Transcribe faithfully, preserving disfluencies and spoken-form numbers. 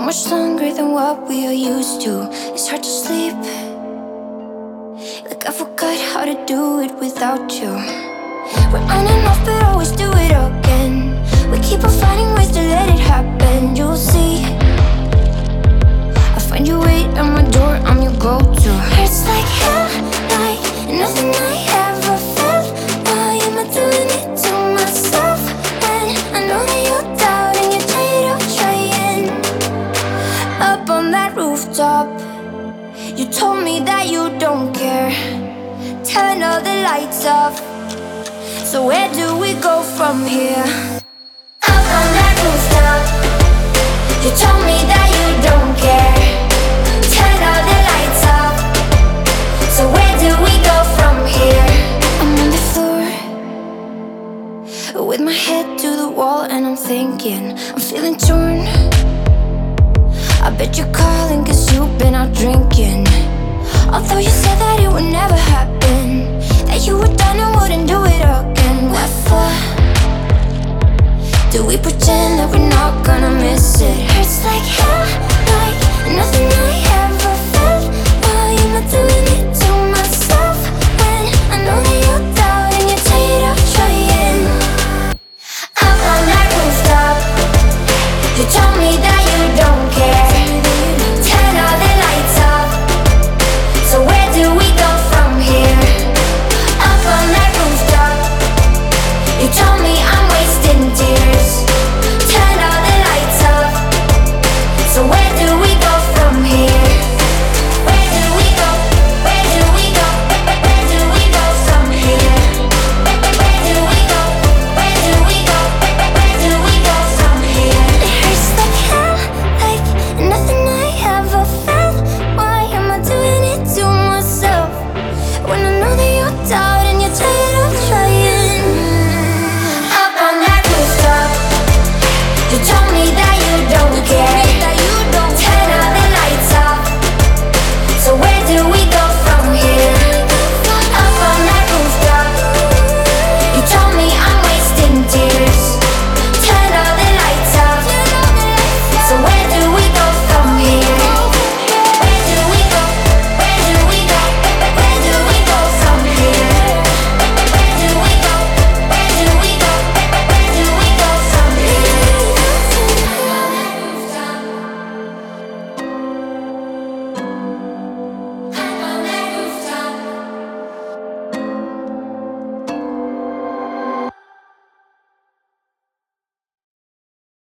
much longer than what we are used to. It's hard to sleep, like I forgot how to do it without you. We're on and off but always do it again. We keep on finding ways to let it happen. You'll see, I find you wait at my door, I'm your go-to. Hurts like hell, like nothing I ever felt. Why am I doing it to myself? And I know that you doubt and you're tired of trying. Up on that rooftop, you told me that you don't care. Turn all the lights off. So where do we go from here? Up on that rooftop, you told me that you don't care. Turn all the lights off. So where do we go from here? I'm on the floor, with my head to the wall and I'm thinking, I'm feeling torn. I bet you're calling cause you've been out drinking. Although you said that it would never happen, that you were done and wouldn't do it again. What for? Do we pretend that we're not gonna